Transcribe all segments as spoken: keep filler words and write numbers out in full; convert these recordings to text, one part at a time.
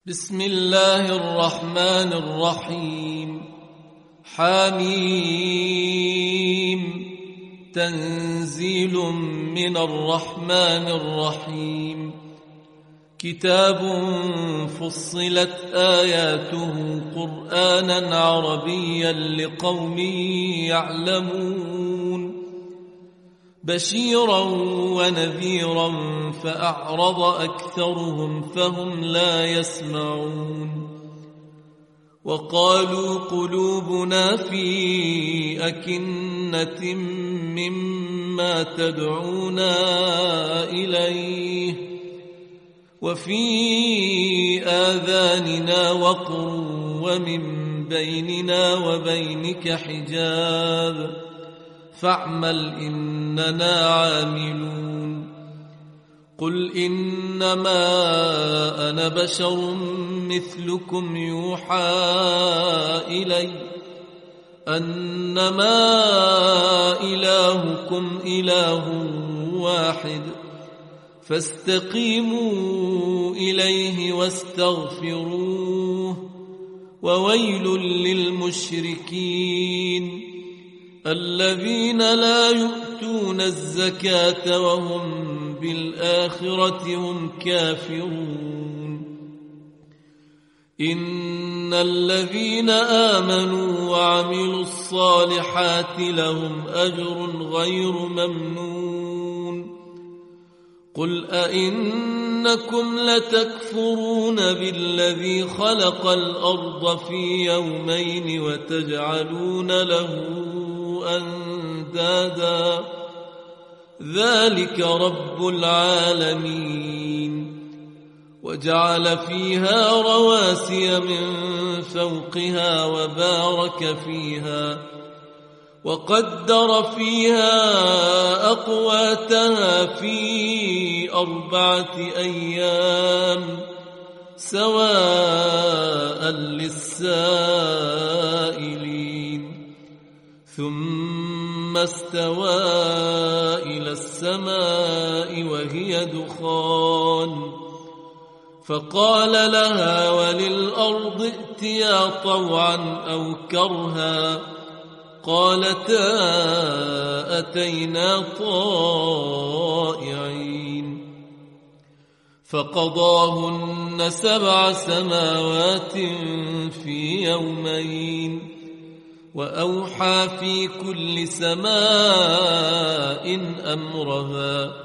بسم الله الرحمن الرحيم. حميم. تنزيل من الرحمن الرحيم. كتاب فصلت آياته قرآنا عربيا لقوم يعلمون، بشيرا ونذيرا فأعرض أكثرهم فهم لا يسمعون. وقالوا قلوبنا في أكنة مما تدعونا إليه وفي آذاننا وقر ومن بيننا وبينك حجاب فاعمل إننا عاملون. قل إنما أنا بشر مثلكم يوحى إلي أنما إلهكم إله واحد فاستقيموا إليه واستغفروه وويل للمشركين الذين لا يؤتون الزكاة وهم بالآخرة هم كافرون. إن الذين آمنوا وعملوا الصالحات لهم أجر غير ممنون. قل أئنكم لتكفرون بالذي خلق الأرض في يومين وتجعلون له أندادا ذلك رب العالمين. وجعل فيها رواسي من فوقها وبارك فيها وقدر فيها أقواتها في أربعة أيام سواء للسائلين. ثم استوى إلى السماء وهي دخان فقال لها وللأرض ائتيا طوعا أو كرها قالتا أتينا طائعين. فقضاهن سبع سماوات في يومين وأوحى في كل سماء أمرها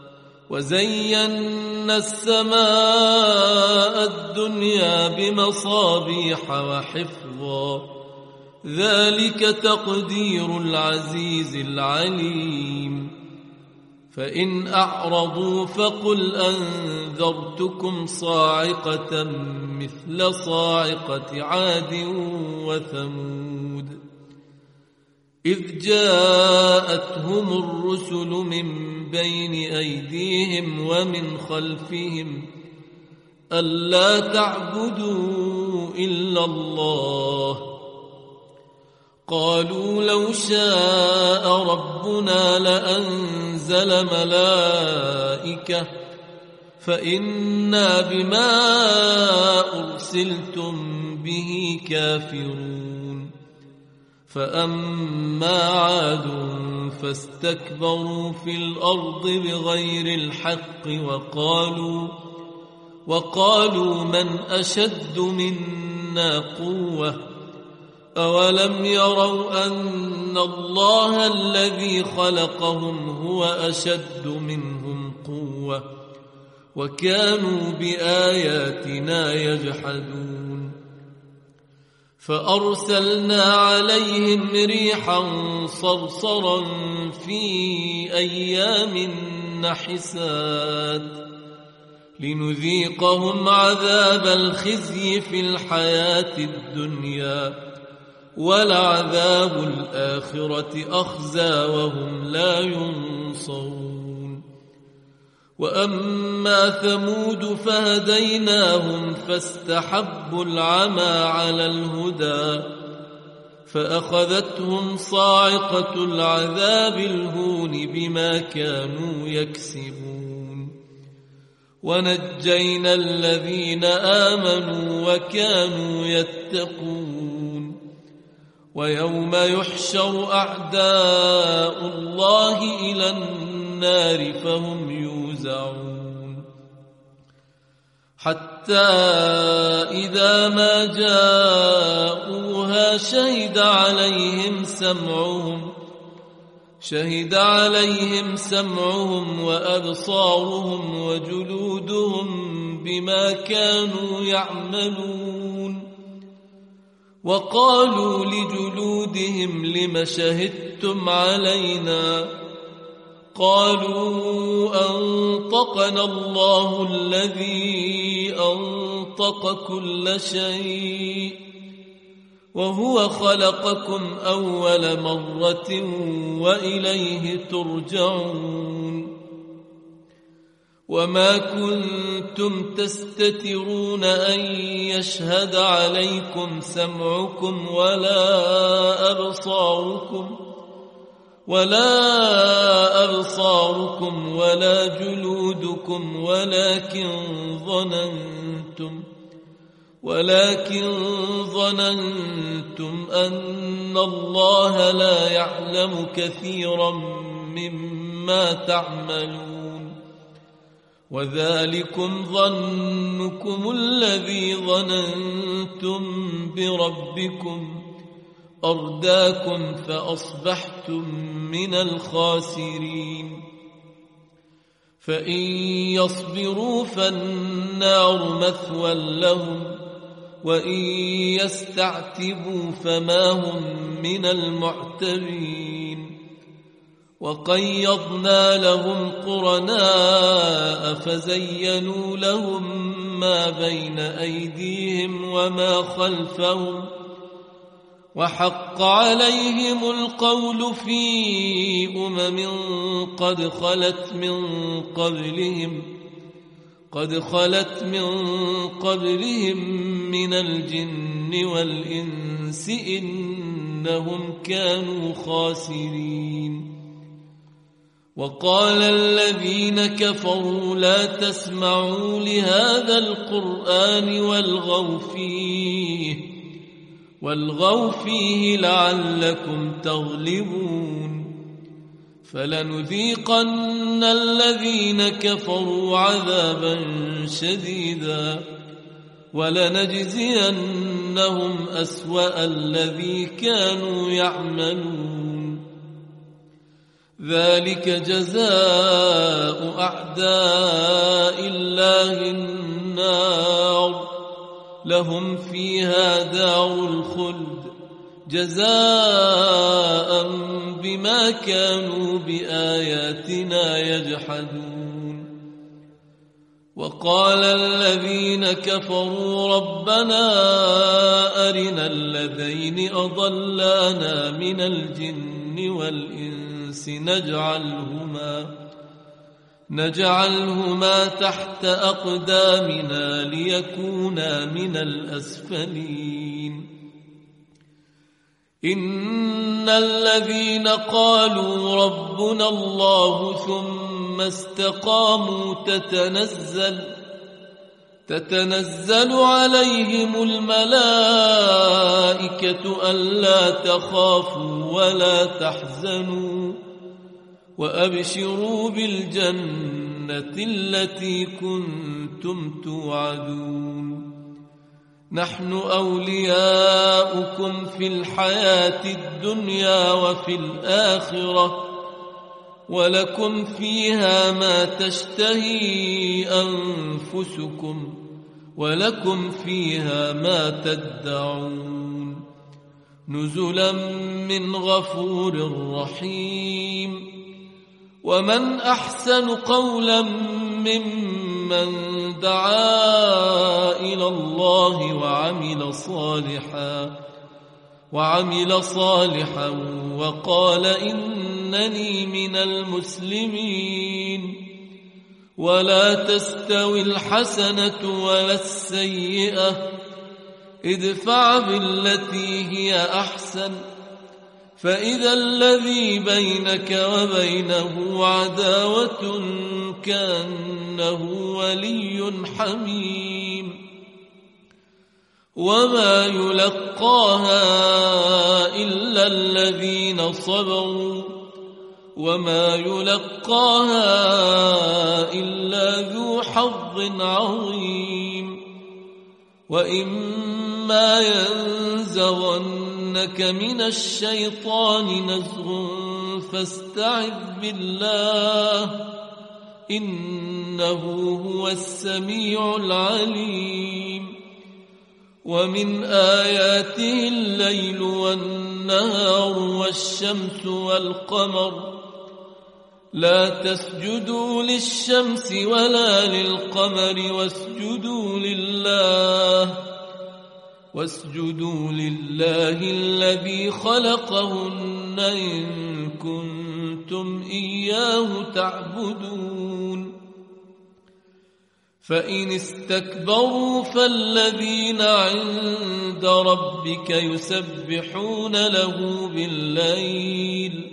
وزينا السماء الدنيا بمصابيح وحفظا ذلك تقدير العزيز العليم. فإن أعرضوا فقل أنذرتكم صاعقة مثل صاعقة عاد وثمود إذ جاءتهم الرسل من بين أيديهم ومن خلفهم ألا تعبدوا إلا الله قالوا لو شاء ربنا لأنزل ملائكة فإنا بما أرسلتم به كافرون. فأما عاد فاستكبروا في الأرض بغير الحق وقالوا وقالوا من أشد منا قوة أولم يروا أن الله الذي خلقهم هو أشد منهم قوة وكانوا بآياتنا يجحدون. فأرسلنا عليهم ريحا صرصرا في أيام نحسات لنذيقهم عذاب الخزي في الحياة الدنيا ولعذاب الآخرة أخزى وهم لا ينصرون. وأما ثمود فهديناهم فاستحبوا العمى على الهدى فأخذتهم صاعقة العذاب الهون بما كانوا يكسبون. ونجينا الذين آمنوا وكانوا يتقون ويوم يحشر أعداء الله إلى النار فهم يوزعون حتى إذا ما جاءوها شهد عليهم سمعهم شهد عليهم سمعهم وأبصارهم وجلودهم بما كانوا يعملون وقالوا لجلودهم لم شهدتم علينا قالوا أنطقنا الله الذي أنطق كل شيء وهو خلقكم أول مرة وإليه ترجعون وما كنتم تستترون أن يشهد عليكم سمعكم ولا أبصاركم ولا أبصاركم ولا جلودكم ولكن ظننتم ولكن ظننتم أن الله لا يعلم كثيرا مما تعملون وذلكم ظنكم الذي ظننتم بربكم أرداكم فأصبحتم من الخاسرين فإن يصبروا فالنار مثوى لهم وإن يستعتبوا فما هم من المعتبين وقيضنا لهم قرناء فزينوا لهم ما بين أيديهم وما خلفهم وحق عليهم القول في أمم قد خلت من قبلهم قد خلت من قبلهم من الجن والإنس إنهم كانوا خاسرين وقال الذين كفروا لا تسمعوا لهذا القرآن والغوا فيه والغوا فيه لعلكم تغلبون فلنذيقن الذين كفروا عذابا شديدا ولنجزينهم أسوأ الذي كانوا يعملون ذلك جزاء أعداء الله النار لهم فيها دار الخلد جزاء بما كانوا بآياتنا يجحدون وقال الذين كفروا ربنا أرنا الذين أضلانا من الجن والإنس نجعلهما نجعلهما تحت أقدامنا ليكونا من الأسفلين إن الذين قالوا ربنا الله ثم استقاموا تتنزل تتنزل عليهم الملائكة ألا تخافوا ولا تحزنوا وأبشروا بالجنة التي كنتم توعدون نحن أولياؤكم في الحياة الدنيا وفي الآخرة ولكم فيها ما تشتهي أنفسكم ولكم فيها ما تدعون نزلا من غفور رحيم ومن أحسن قولا ممن دعا إلى الله وعمل صالحا وعمل صالحا وقال إنني من المسلمين ولا تستوي الحسنة ولا السيئة ادفع بالتي هي أحسن فإذا الذي بينك وبينه عداوة كأنه ولي حميم وما يلقاها إلا الذين صبروا وما يلقاها إلا ذو حظ عظيم وإما ينزغنك من الشيطان نزغ فاستعذ بالله إنه هو السميع العليم ومن آياته الليل والنهار والشمس والقمر لا تسجدوا للشمس ولا للقمر واسجدوا لله واسجدوا لله الذي خلقهن إن كنتم إياه تعبدون فإن استكبروا فالذين عند ربك يسبحون له بالليل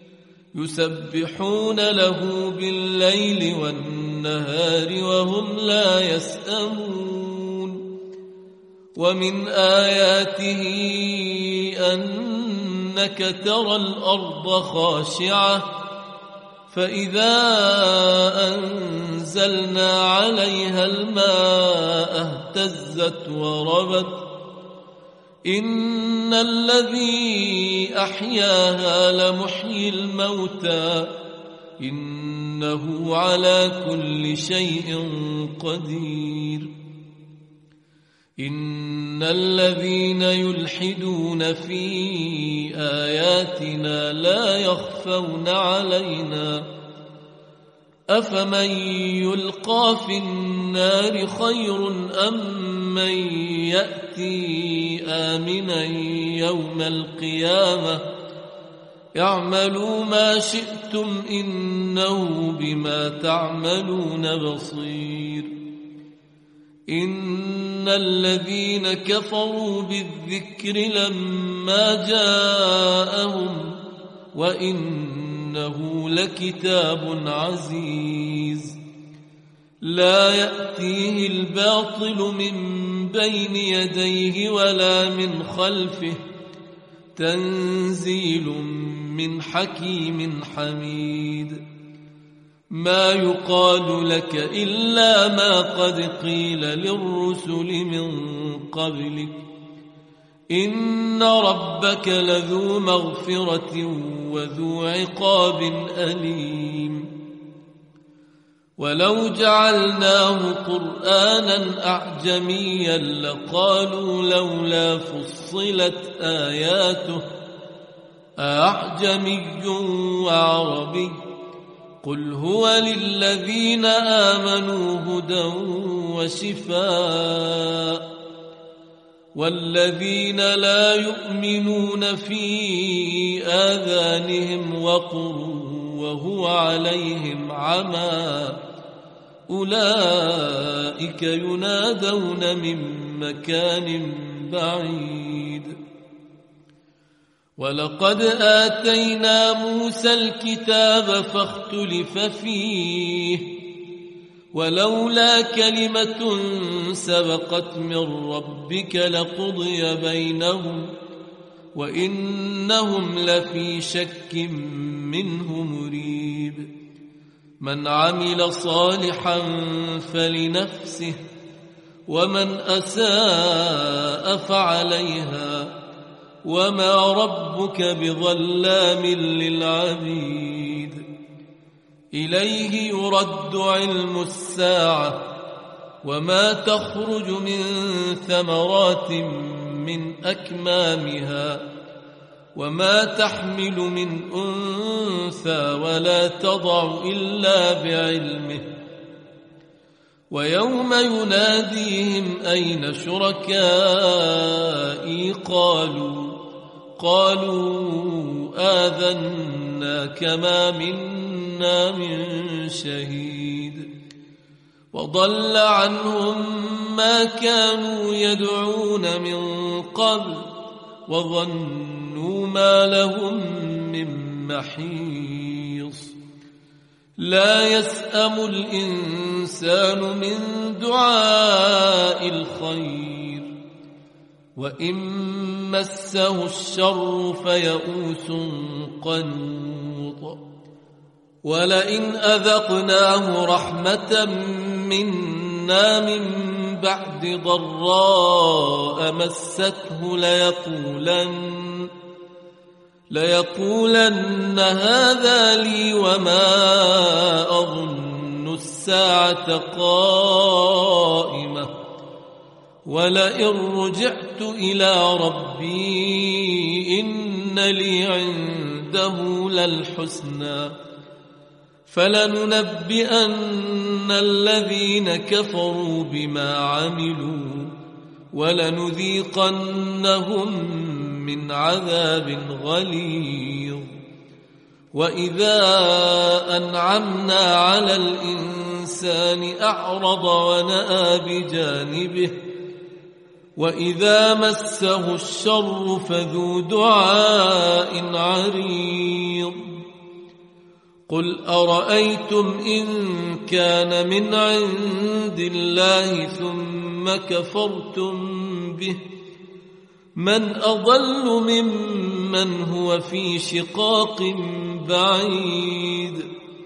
يسبحون له بالليل والنهار وهم لا يسأمون ومن آياته أنك ترى الأرض خاشعة فإذا أنزلنا عليها الماء اهتزت وربت إن الذي أحياها لمحيي الموتى إنه على كل شيء قدير إن الذين يلحدون في آياتنا لا يخفون علينا أفمن يلقى في النار خير أم من يأتي آمنا يوم القيامة اعملوا ما شئتم إنه بما تعملون بصير إن الذين كفروا بالذكر لما جاءهم وإنه لكتاب عزيز لا يأتيه الباطل من بين يديه ولا من خلفه تنزيل من حكيم حميد ما يقال لك إلا ما قد قيل للرسل من قبلك إن ربك لذو مغفرة وذو عقاب أليم ولو جعلناه قرآنا أعجميا لقالوا لولا فصلت آياته أعجمي وعربي قل هو للذين آمنوا هدى وشفاء والذين لا يؤمنون في آذانهم وقر وهو عليهم عمى أولئك ينادون من مكان بعيد ولقد آتينا موسى الكتاب فاختلف فيه ولولا كلمة سبقت من ربك لقضي بينهم وإنهم لفي شك منه مريب من عمل صالحا فلنفسه ومن أساء فعليها وما ربك بظلام للعبيد إليه يرد علم الساعة وما تخرج من ثمرات من أكمامها وما تحمل من أنثى ولا تضع إلا بعلمه ويوم يناديهم أين شركائي قالوا قالوا آذنا كما منا من شهيد وضل عنهم ما كانوا يدعون من قبل وظنوا يظنوا ما لهم من محيص لا يسأم الإنسان من دعاء الخير وإن مسه الشر فيئوس قنوط ولئن أذقناه رحمة منا من بعد ضراء مسته ليقولن ليقولن هذا لي وما أظن الساعة قائمة ولئن رجعت إلى ربي إن لي عنده للحسنى فلننبئن الذين كفروا بما عملوا ولنذيقنهم من عذاب غليظ وإذا أنعمنا على الإنسان أعرض ونأى بجانبه وإذا مسه الشر فذو دعاء عريض قل أرأيتم إن كان من عند الله ثم كفرتم به من أضل ممن هو في شقاق بعيد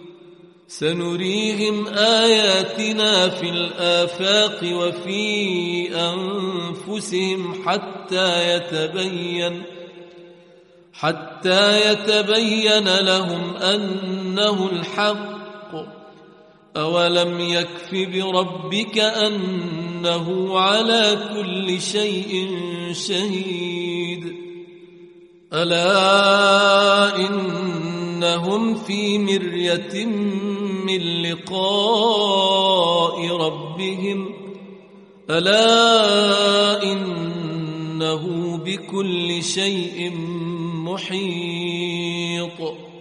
سنريهم آياتنا في الآفاق وفي أنفسهم حتى يتبين حتى يتبين لهم أنه الحق أولم يكف بربك أنه على كل شيء شهيد ألا إنهم في مرية من لقاء ربهم ألا إنه بكل شيء محيط